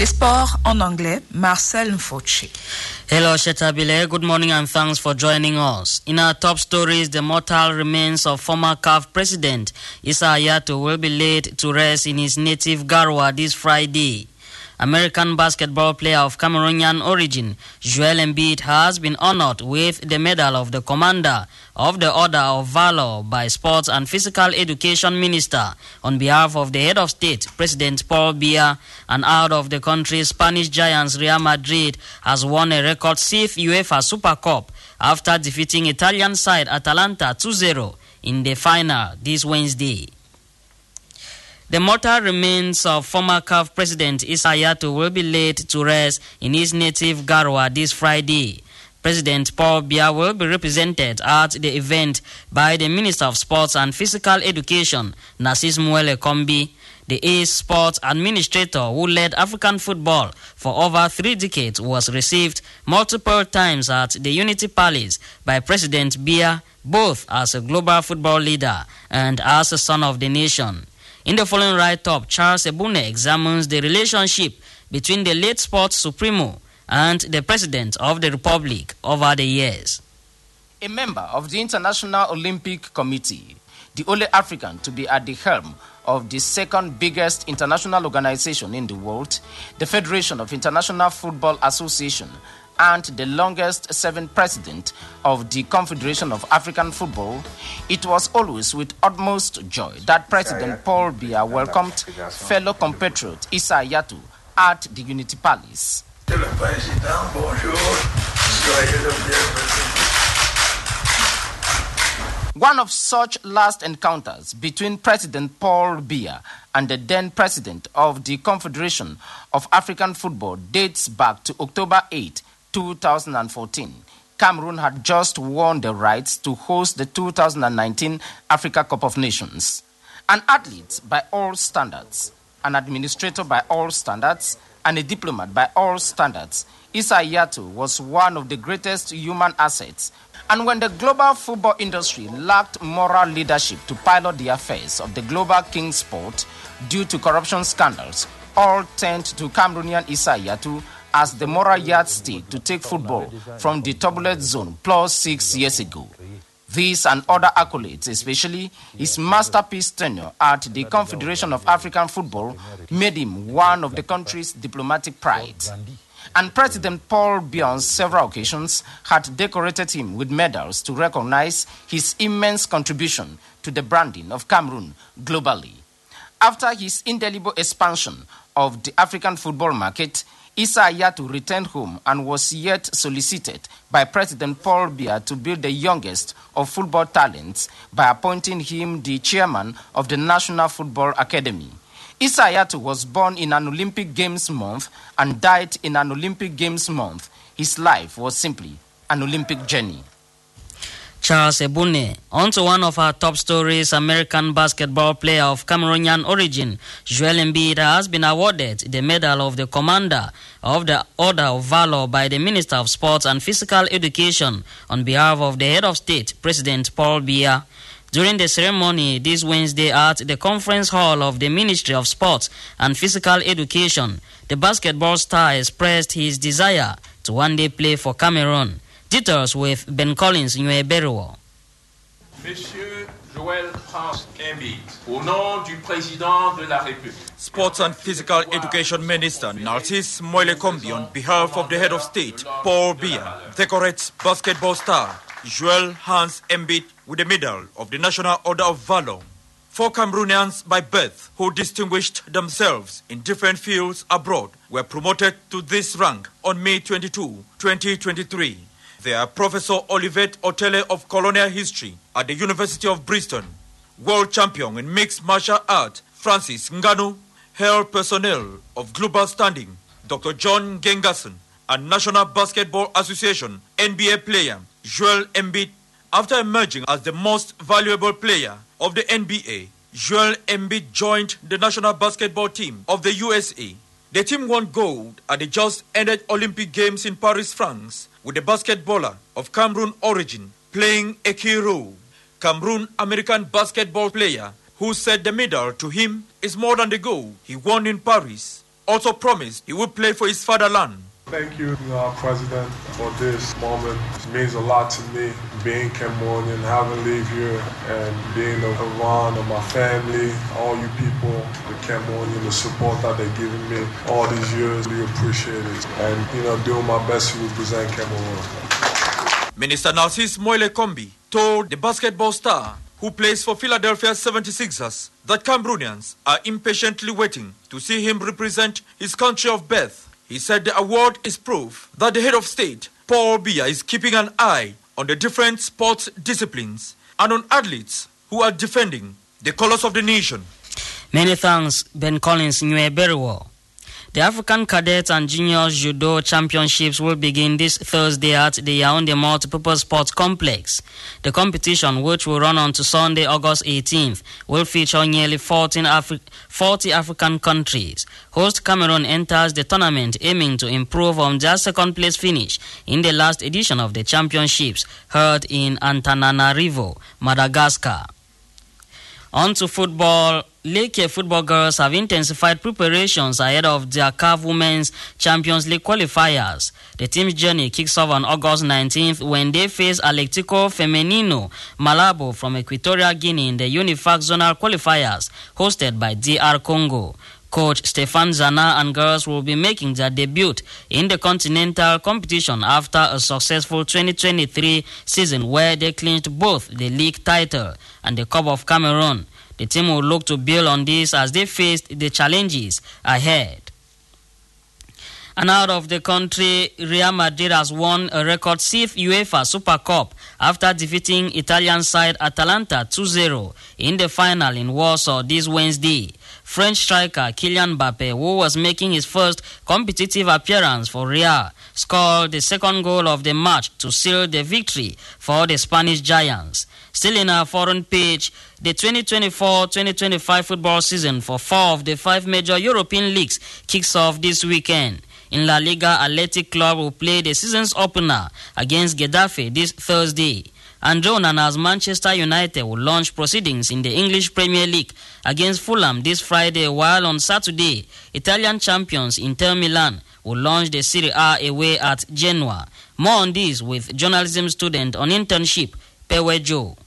Les sports en anglais, Marcel Mfauci. Hello, Shetabile. Good morning and thanks for joining us. In our top stories, the mortal remains of former CAF president Issa Hayatou will be laid to rest in his native Garoua this Friday. American basketball player of Cameroonian origin, Joel Embiid, has been honored with the Medal of the Commander of the Order of Valor by Sports and Physical Education Minister on behalf of the head of state, President Paul Biya, and out of the country's Spanish giants Real Madrid has won a record 6th UEFA Super Cup after defeating Italian side Atalanta 2-0 in the final this Wednesday. The mortal remains of former CAF president Issa Hayatou will be laid to rest in his native Garoua this Friday. President Paul Biya will be represented at the event by the Minister of Sports and Physical Education, Narcisse Mouele Kombi, the ace sports administrator who led African football for over 3 decades, was received multiple times at the Unity Palace by President Biya, both as a global football leader and as a son of the nation. In the following write-up, Charles Ebune examines the relationship between the late sports supremo and the President of the Republic over the years. A member of the International Olympic Committee, the only African to be at the helm of the second biggest international organization in the world, the Federation of International Football Association, and the longest-serving president of the Confederation of African Football, it was always with utmost joy that President Paul Biya welcomed fellow compatriot Issa Hayatou at the Unity Palace. One of such last encounters between President Paul Biya and the then president of the Confederation of African Football dates back to October 8, 2014. Cameroon had just won the rights to host the 2019 Africa Cup of Nations. An athlete by all standards, an administrator by all standards, and a diplomat by all standards, Issa Hayatou was one of the greatest human assets. And when the global football industry lacked moral leadership to pilot the affairs of the global king sport due to corruption scandals, all turned to Cameroonian Issa Hayatou as the moral yardstick to take football from the turbulent zone plus 6 years ago. These and other accolades, especially his masterpiece tenure at the Confederation of African Football, made him one of the country's diplomatic pride. And President Paul Biya on several occasions had decorated him with medals to recognize his immense contribution to the branding of Cameroon globally. After his indelible expansion of the African football market, Issa Hayatou returned home and was yet solicited by President Paul Biya to build the youngest of football talents by appointing him the chairman of the National Football Academy. Issa Hayatou was born in an Olympic Games month and died in an Olympic Games month. His life was simply an Olympic journey. Charles Ebune. On to one of our top stories, American basketball player of Cameroonian origin, Joel Embiid, has been awarded the Medal of the Commander of the Order of Valor by the Minister of Sports and Physical Education on behalf of the head of state, President Paul Biya. During the ceremony this Wednesday at the conference hall of the Ministry of Sports and Physical Education, the basketball star expressed his desire to one day play for Cameroon. Details with Ben Collins in Beruo. Monsieur Joel Hans Embiid, au nom du président de la République. Sports and Physical Education Minister Narcisse Mouele Kombi, on behalf of the head of state, Paul Biya, decorates basketball star Joel Hans Embiid with the Medal of the National Order of Valor. 4 Cameroonians by birth who distinguished themselves in different fields abroad were promoted to this rank on May 22, 2023. They are Professor Olivet Otele of Colonial History at the University of Bristol, world champion in mixed martial art Francis Ngannou, health personnel of global standing Dr. John Gengason, and National Basketball Association NBA player Joel Embiid. After emerging as the most valuable player of the NBA, Joel Embiid joined the national basketball team of the USA. The team won gold at the just-ended Olympic Games in Paris, France, with a basketballer of Cameroon origin playing a key role. Cameroon-American basketball player who said the medal to him is more than the gold he won in Paris. also promised he would play for his fatherland. Thank you, our president, for this moment. It means a lot to me, being Cameroonian, having lived here, and being around my family, all you people, the Cameroonian, the support that they're giving me all these years. We appreciate it. And, doing my best to represent Cameroon. Minister Narcisse Moile Kombi told the basketball star, who plays for Philadelphia 76ers, that Cameroonians are impatiently waiting to see him represent his country of birth. He said the award is proof that the head of state, Paul Biya, is keeping an eye on the different sports disciplines and on athletes who are defending the colors of the nation. Many thanks, Ben Collins Nyeberiwo. The African Cadets and Juniors Judo Championships will begin this Thursday at the Yaoundé Multipurpose Sports Complex. The competition, which will run on to Sunday, August 18th, will feature nearly 40 African countries. Host Cameroon enters the tournament aiming to improve on their second-place finish in the last edition of the championships, held in Antananarivo, Madagascar. On to football. Leke football girls have intensified preparations ahead of their CAF Women's Champions League qualifiers. The team's journey kicks off on August 19th when they face Atlético Femenino Malabo from Equatorial Guinea in the UNIFAC zonal qualifiers hosted by DR Congo. Coach Stéphane Zana and girls will be making their debut in the continental competition after a successful 2023 season where they clinched both the league title and the Cup of Cameroon. The team will look to build on this as they faced the challenges ahead. And out of the country, Real Madrid has won a record 6th UEFA Super Cup after defeating Italian side Atalanta 2-0 in the final in Warsaw this Wednesday. French striker Kylian Mbappé, who was making his first competitive appearance for Real, scored the second goal of the match to seal the victory for the Spanish Giants. Still in our foreign pitch, the 2024-2025 football season for 4 of the 5 major European leagues kicks off this weekend. In La Liga, Athletic Club will play the season's opener against Getafe this Thursday. Andre Onana's Manchester United will launch proceedings in the English Premier League against Fulham this Friday, while on Saturday, Italian champions Inter Milan will launch the Serie A away at Genoa. More on this with journalism student on internship, Pewejo.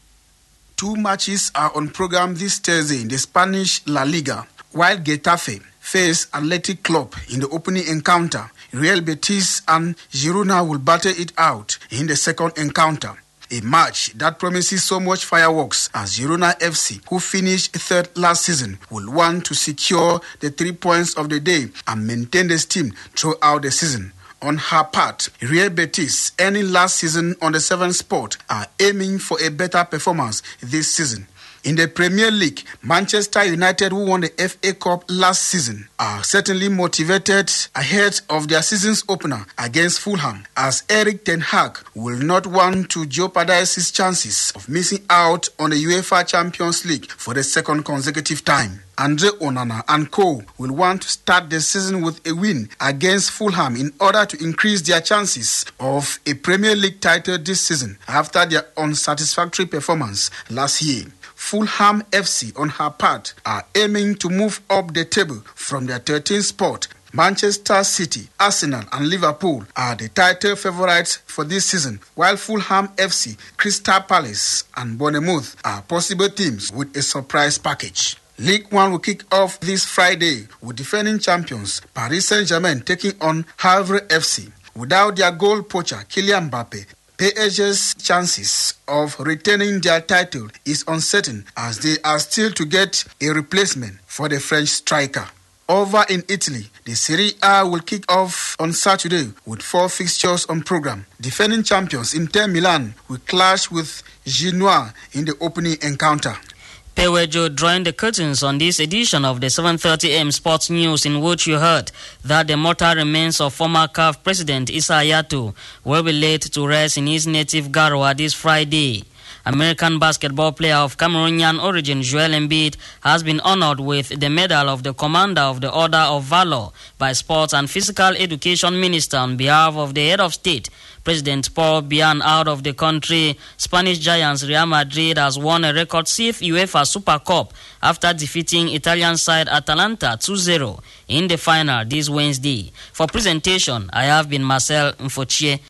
2 matches are on program this Thursday in the Spanish La Liga, while Getafe face Athletic Club in the opening encounter. Real Betis and Girona will battle it out in the second encounter. A match that promises so much fireworks as Girona FC, who finished 3rd last season, will want to secure the 3 points of the day and maintain the steam throughout the season. On her part, Real Betis, ending last season on the 7th spot, are aiming for a better performance this season. In the Premier League, Manchester United, who won the FA Cup last season, are certainly motivated ahead of their season's opener against Fulham, as Erik ten Hag will not want to jeopardize his chances of missing out on the UEFA Champions League for the second consecutive time. Andre Onana and co will want to start the season with a win against Fulham in order to increase their chances of a Premier League title this season after their unsatisfactory performance last year. Fulham FC, on her part, are aiming to move up the table from their 13th spot. Manchester City, Arsenal and Liverpool are the title favourites for this season, while Fulham FC, Crystal Palace and Bournemouth are possible teams with a surprise package. League 1 will kick off this Friday with defending champions Paris Saint-Germain taking on Havre FC. Without their goal poacher Kylian Mbappé, PSG's chances of retaining their title is uncertain as they are still to get a replacement for the French striker. Over in Italy, the Serie A will kick off on Saturday with 4 fixtures on program. Defending champions Inter Milan will clash with Genoa in the opening encounter. Pewejo drawing the curtains on this edition of the 7:30 AM Sports News, in which you heard that the mortal remains of former CAF President Issa Hayatou will be laid to rest in his native Garoua this Friday. American basketball player of Cameroonian origin Joel Embiid has been honored with the Medal of the Commander of the Order of Valor by Sports and Physical Education Minister on behalf of the head of state, President Paul Biya. Out of the country, Spanish giants Real Madrid has won a record 6th UEFA Super Cup after defeating Italian side Atalanta 2-0 in the final this Wednesday. For presentation, I have been Marcel Mfochie.